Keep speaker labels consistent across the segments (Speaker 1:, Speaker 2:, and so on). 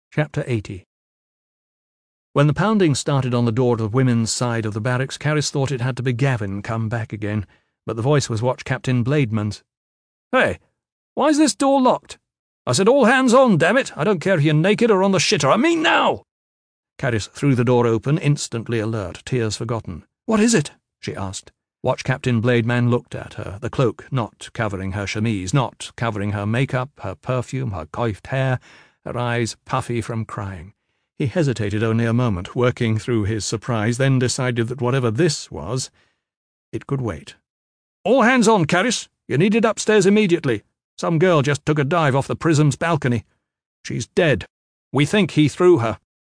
Speaker 1: Chapter 80. When the pounding started on the door to the women's side of the barracks, Carys thought it had to be Gavin come back again, but the voice was Watch Captain Blademan's. "Hey, why's this door locked? I said all hands on, damn it! I don't care if you're naked or on the shitter, I mean now!" Carys threw the door open, instantly alert, tears forgotten. "What is it?" she asked. Watch Captain Blademan looked at her, the cloak not covering her chemise, not covering her makeup, her perfume, her coiffed hair, her eyes puffy from crying. He hesitated only a moment, working through his surprise, then decided that whatever this was, it could wait. "All hands on, Carys. You're needed upstairs immediately. Some girl just took a dive off the Prism's balcony. She's dead. We think he threw her."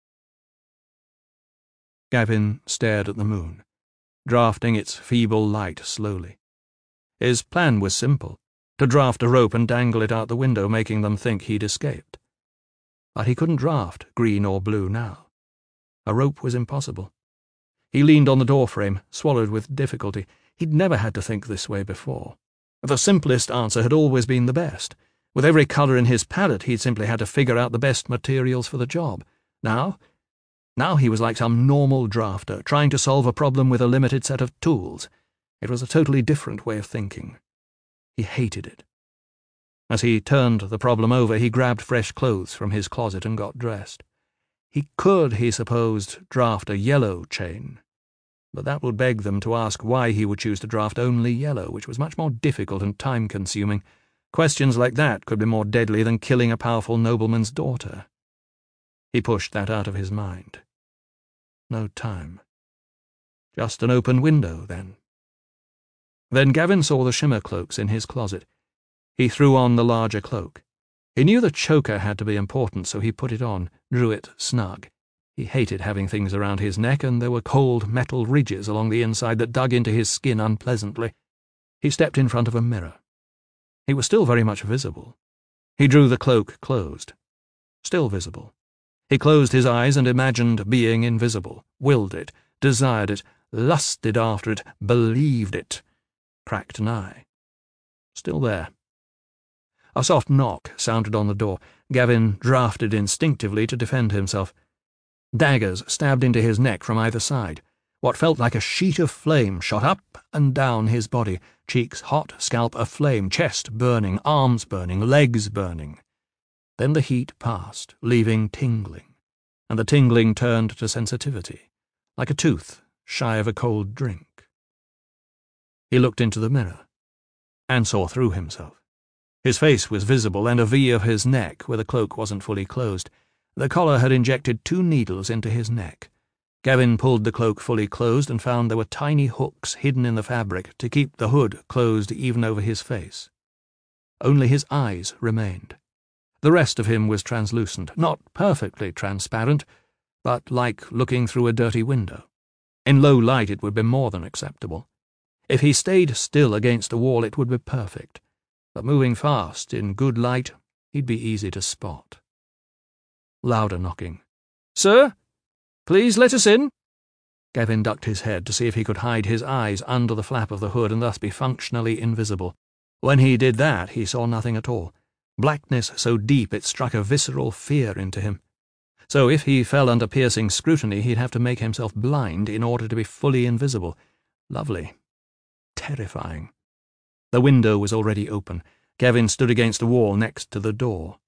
Speaker 1: Gavin stared at the moon, drafting its feeble light slowly. His plan was simple, to draft a rope and dangle it out the window, making them think he'd escaped. But he couldn't draft green or blue now. A rope was impossible. He leaned on the doorframe, swallowed with difficulty. He'd never had to think this way before. The simplest answer had always been the best. With every colour in his palette, he'd simply had to figure out the best materials for the job. Now he was like some normal drafter, trying to solve a problem with a limited set of tools. It was a totally different way of thinking. He hated it. As he turned the problem over, he grabbed fresh clothes from his closet and got dressed. He could, he supposed, draft a yellow chain, but that would beg them to ask why he would choose to draft only yellow, which was much more difficult and time-consuming. Questions like that could be more deadly than killing a powerful nobleman's daughter. He pushed that out of his mind. No time. Just an open window, then. Then Gavin saw the shimmer cloaks in his closet. He threw on the larger cloak. He knew the choker had to be important, so he put it on, drew it snug. He hated having things around his neck, and there were cold metal ridges along the inside that dug into his skin unpleasantly. He stepped in front of a mirror. He was still very much visible. He drew the cloak closed. Still visible. He closed his eyes and imagined being invisible, willed it, desired it, lusted after it, believed it. Cracked an eye. Still there. A soft knock sounded on the door. Gavin drafted instinctively to defend himself. Daggers stabbed into his neck from either side. What felt like a sheet of flame shot up and down his body, cheeks hot, scalp aflame, chest burning, arms burning, legs burning. Then the heat passed, leaving tingling, and the tingling turned to sensitivity, like a tooth shy of a cold drink. He looked into the mirror, and saw through himself. His face was visible, and a V of his neck, where the cloak wasn't fully closed. The collar had injected 2 needles into his neck. Gavin pulled the cloak fully closed and found there were tiny hooks hidden in the fabric to keep the hood closed even over his face. Only his eyes remained. The rest of him was translucent, not perfectly transparent, but like looking through a dirty window. In low light it would be more than acceptable. If he stayed still against a wall it would be perfect, but moving fast in good light he'd be easy to spot. Louder knocking. "Sir? Please let us in." Gavin ducked his head to see if he could hide his eyes under the flap of the hood and thus be functionally invisible. When he did that, he saw nothing at all. Blackness so deep it struck a visceral fear into him. So if he fell under piercing scrutiny, he'd have to make himself blind in order to be fully invisible. Lovely. Terrifying. The window was already open. Gavin stood against a wall next to the door.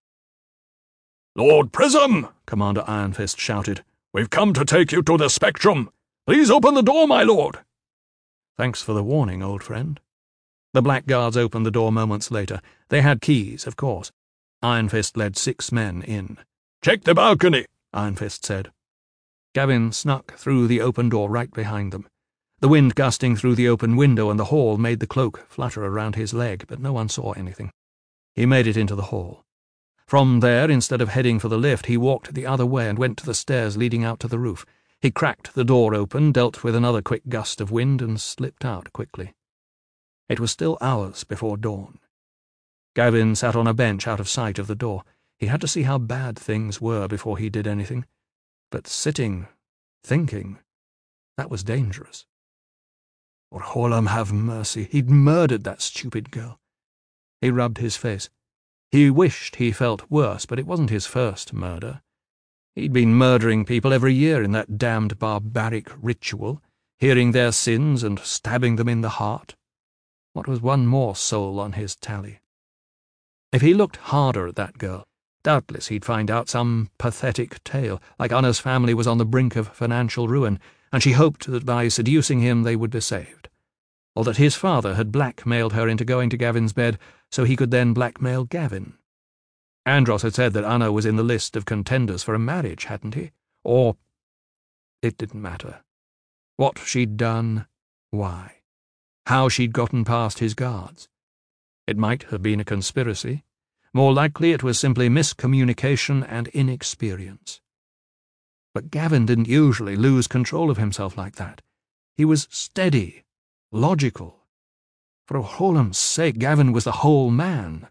Speaker 2: "Lord Prism!" Commander Ironfist shouted. "We've come to take you to the Spectrum. Please open the door, my lord."
Speaker 1: "Thanks for the warning, old friend." The blackguards opened the door moments later. They had keys, of course. Ironfist led 6 men in.
Speaker 2: "Check the balcony,"
Speaker 1: Ironfist said. Gavin snuck through the open door right behind them. The wind gusting through the open window and the hall made the cloak flutter around his leg, but no one saw anything. He made it into the hall. From there, instead of heading for the lift, he walked the other way and went to the stairs leading out to the roof. He cracked the door open, dealt with another quick gust of wind, and slipped out quickly. It was still hours before dawn. Gavin sat on a bench out of sight of the door. He had to see how bad things were before he did anything. But sitting, thinking, that was dangerous. Or Horlam have mercy, he'd murdered that stupid girl. He rubbed his face. He wished he felt worse, but it wasn't his first murder. He'd been murdering people every year in that damned barbaric ritual, hearing their sins and stabbing them in the heart. What was one more soul on his tally? If he looked harder at that girl, doubtless he'd find out some pathetic tale, like Anna's family was on the brink of financial ruin, and she hoped that by seducing him they would be saved, or that his father had blackmailed her into going to Gavin's bed so he could then blackmail Gavin. Andros had said that Anna was in the list of contenders for a marriage, hadn't he? Or it didn't matter. What she'd done, why, how she'd gotten past his guards. It might have been a conspiracy. More likely it was simply miscommunication and inexperience. But Gavin didn't usually lose control of himself like that. He was steady, logical. For O'Hallam's sake, Gavin was the whole man.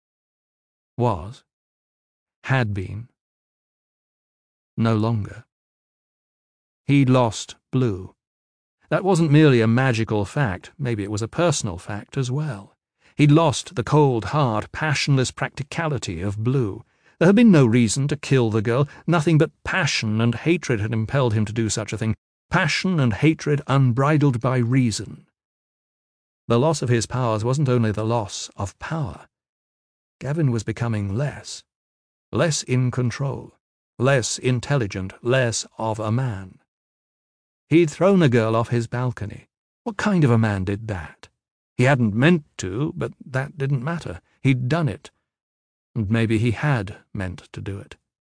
Speaker 1: Was. Had been. No longer. He'd lost Blue. That wasn't merely a magical fact, maybe it was a personal fact as well. He'd lost the cold, hard, passionless practicality of Blue. There had been no reason to kill the girl. Nothing but passion and hatred had impelled him to do such a thing. Passion and hatred unbridled by reason. The loss of his powers wasn't only the loss of power. Gavin was becoming less in control, less intelligent, less of a man. He'd thrown a girl off his balcony. What kind of a man did that? He hadn't meant to, but that didn't matter. He'd done it. And maybe he had meant to do it.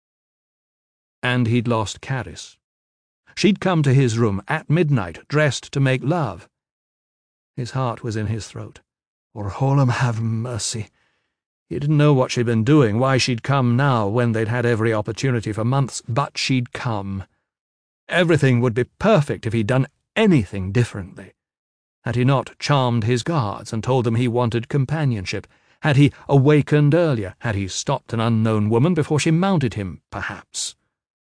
Speaker 1: And he'd lost Caris. She'd come to his room at midnight, dressed to make love. His heart was in his throat. O'Hallam have mercy. He didn't know what she'd been doing, why she'd come now when they'd had every opportunity for months, but she'd come. Everything would be perfect if he'd done anything differently. Had he not charmed his guards and told them he wanted companionship? Had he awakened earlier? Had he stopped an unknown woman before she mounted him, perhaps?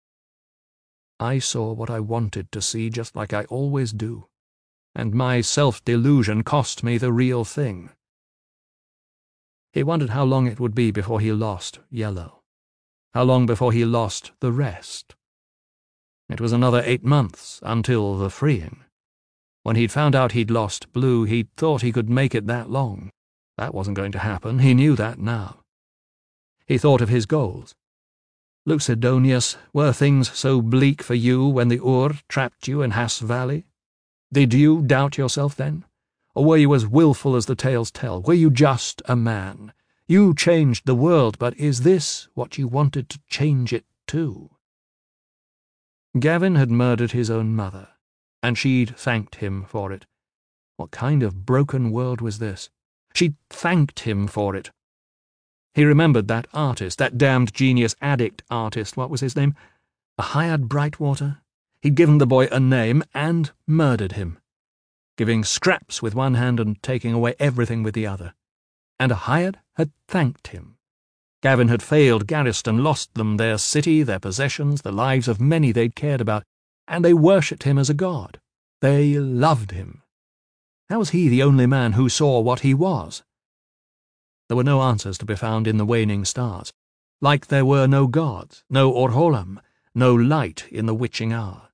Speaker 1: I saw what I wanted to see, just like I always do, and my self-delusion cost me the real thing. He wondered how long it would be before he lost Yellow, how long before he lost the rest. It was another 8 months until the freeing. When he'd found out he'd lost Blue, he'd thought he could make it that long. That wasn't going to happen. He knew that now. He thought of his goals. Lucidonius, were things so bleak for you when the Ur trapped you in Hass Valley? Did you doubt yourself then? Or were you as willful as the tales tell? Were you just a man? You changed the world, but is this what you wanted to change it to? Gavin had murdered his own mother, and she'd thanked him for it. What kind of broken world was this? She'd thanked him for it. He remembered that artist, that damned genius addict artist, what was his name? Ahayad Brightwater? He'd given the boy a name and murdered him, giving scraps with one hand and taking away everything with the other. And Ahayad had thanked him. Gavin had failed Garriston, lost them their city, their possessions, the lives of many they'd cared about, and they worshipped him as a god. They loved him. How was he the only man who saw what he was? There were no answers to be found in the waning stars, like there were no gods, no O'Hallam, no light in the witching hour.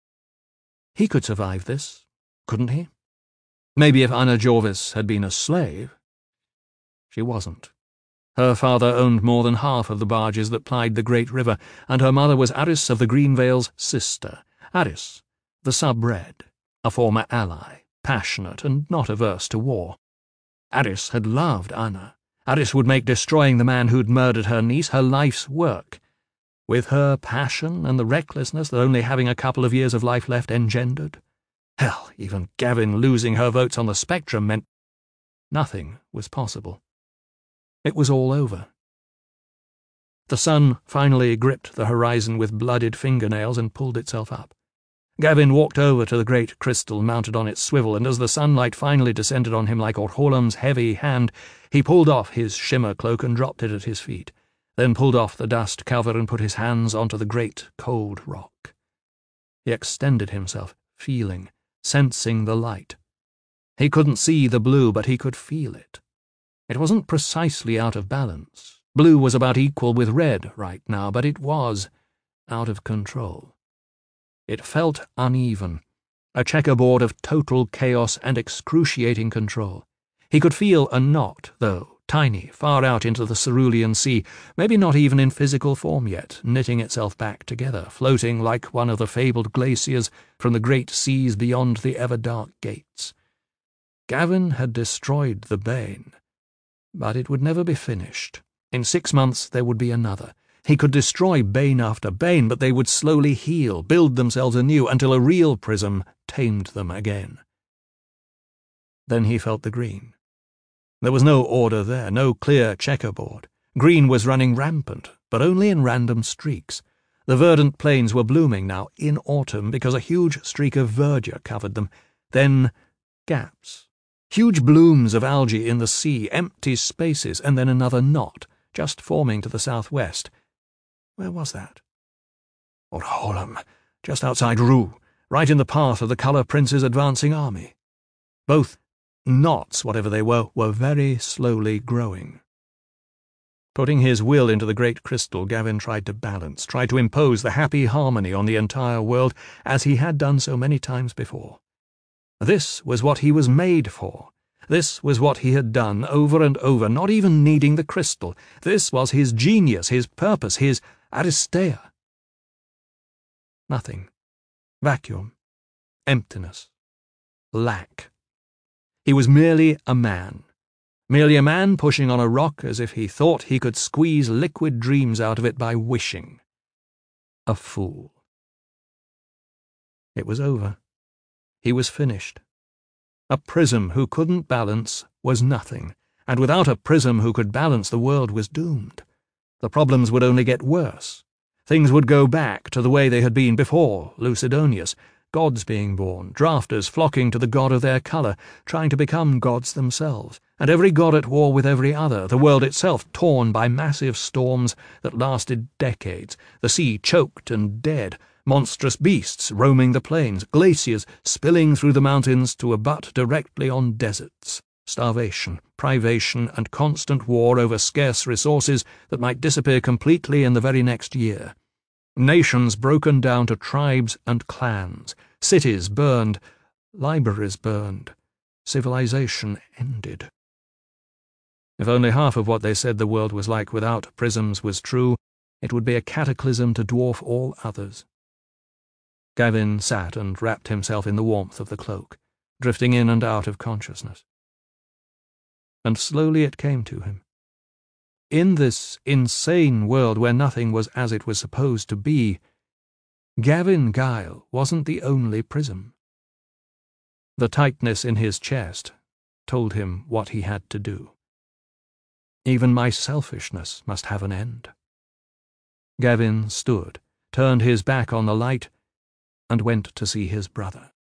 Speaker 1: He could survive this, couldn't he? Maybe if Anna Jorvis had been a slave. She wasn't. Her father owned more than half of the barges that plied the great river, and her mother was Aris of the Green Vale's sister, Aris, the sub-red, a former ally, passionate and not averse to war. Aris had loved Anna. Aris would make destroying the man who'd murdered her niece her life's work. With her passion and the recklessness that only having a couple of years of life left engendered. Hell, even Gavin losing her votes on the spectrum meant nothing was possible. It was all over. The sun finally gripped the horizon with blooded fingernails and pulled itself up. Gavin walked over to the great crystal mounted on its swivel, and as the sunlight finally descended on him like O'Hallam's heavy hand, he pulled off his shimmer cloak and dropped it at his feet, then pulled off the dust cover and put his hands onto the great cold rock. He extended himself, feeling, sensing the light. He couldn't see the blue, but he could feel it. It wasn't precisely out of balance. Blue was about equal with red right now, but it was. out of control. It felt uneven, a checkerboard of total chaos and excruciating control. He could feel a knot, though, tiny, far out into the cerulean sea, maybe not even in physical form yet, knitting itself back together, floating like one of the fabled glaciers from the great seas beyond the ever-dark gates. Gavin had destroyed the Bane, but it would never be finished. In 6 months there would be another. He could destroy Bane after Bane, but they would slowly heal, build themselves anew, until a real prism tamed them again. Then he felt the green. There was no order there, no clear checkerboard. Green was running rampant, but only in random streaks. The verdant plains were blooming now, in autumn, because a huge streak of verdure covered them. Then gaps. Huge blooms of algae in the sea, empty spaces, and then another knot, just forming to the southwest. Where was that? Orholum, just outside Rue, right in the path of the Colour Prince's advancing army. Both knots, whatever they were very slowly growing. Putting his will into the great crystal, Gavin tried to balance, tried to impose the happy harmony on the entire world, as he had done so many times before. This was what he was made for. This was what he had done over and over, not even needing the crystal. This was his genius, his purpose, his Aristeia. Nothing. Vacuum. Emptiness. Lack. He was merely a man pushing on a rock as if he thought he could squeeze liquid dreams out of it by wishing. A fool. It was over. He was finished. A prism who couldn't balance was nothing, and without a prism who could balance, the world was doomed. The problems would only get worse. Things would go back to the way they had been before Lucidonius, gods being born, drafters flocking to the god of their colour, trying to become gods themselves, and every god at war with every other, the world itself torn by massive storms that lasted decades, the sea choked and dead, monstrous beasts roaming the plains, glaciers spilling through the mountains to abut directly on deserts, starvation, privation, and constant war over scarce resources that might disappear completely in the very next year. Nations broken down to tribes and clans, cities burned, libraries burned, civilization ended. If only half of what they said the world was like without prisms was true, it would be a cataclysm to dwarf all others. Gavin sat and wrapped himself in the warmth of the cloak, drifting in and out of consciousness. And slowly it came to him. In this insane world where nothing was as it was supposed to be, Gavin Gyle wasn't the only prism. The tightness in his chest told him what he had to do. Even my selfishness must have an end. Gavin stood, turned his back on the light, and went to see his brother.